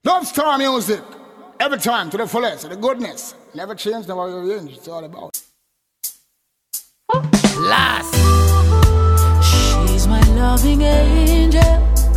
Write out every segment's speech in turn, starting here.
Love Star Music. Every time to the fullest, to the goodness. Never change, never change. It's all about. Last. She's my loving angel.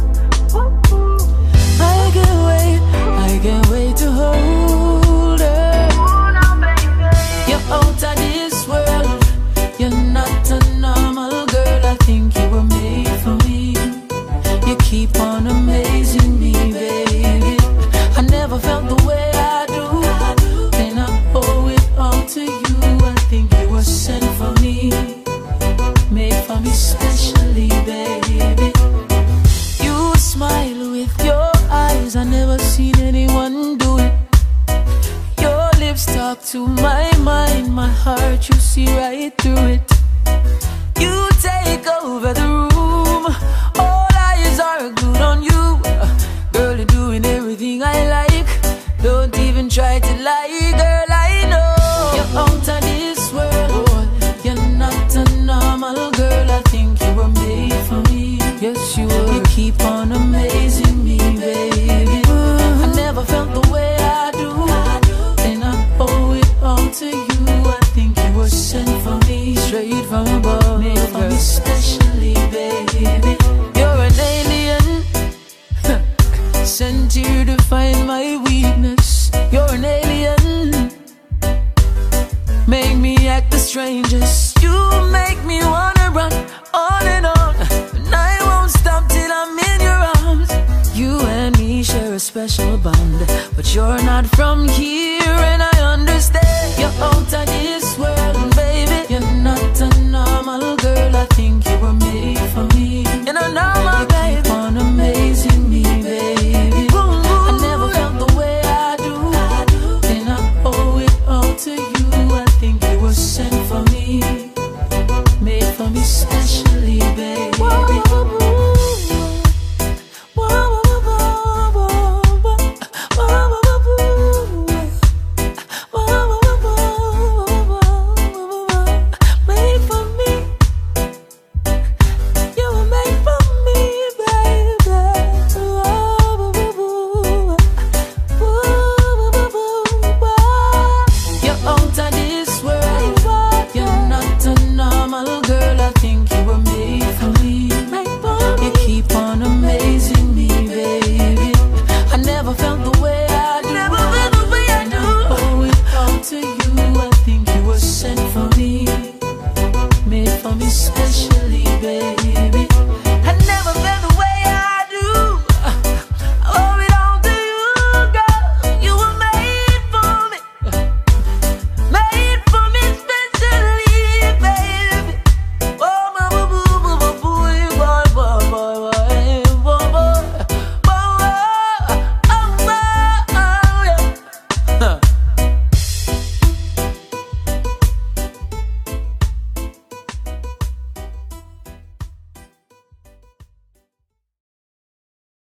I can't wait to hold her. You're out of this world. You're not a normal girl. I think you were made for me. You keep on amazing me, baby. I never felt the way I do. Then I owe it all to you. I think you were sent for me, made for me specially, baby. You smile with your eyes, I never seen anyone do it. Your lips talk to my mind, my heart, you see right through it. You take over the room, all eyes are good on you. Girl, you're doing everything I like. Don't even try to lie, girl, I know you're out of this world. You're not a normal girl. I think you were made for me. Yes, you were. You keep on amazing me, baby. I never felt the way I do. And I owe it all to you. I think you were sent for me, straight from above, made for me specially, baby. You're an alien, sent here to find my weakness. You're an alien, make me act the strangest. You make me wanna run on and on, and I won't stop till I'm in your arms. You and me share a special bond, but you're not from here, and I understand. You're out of this world, baby. You're not a normal girl. I think you were made for me.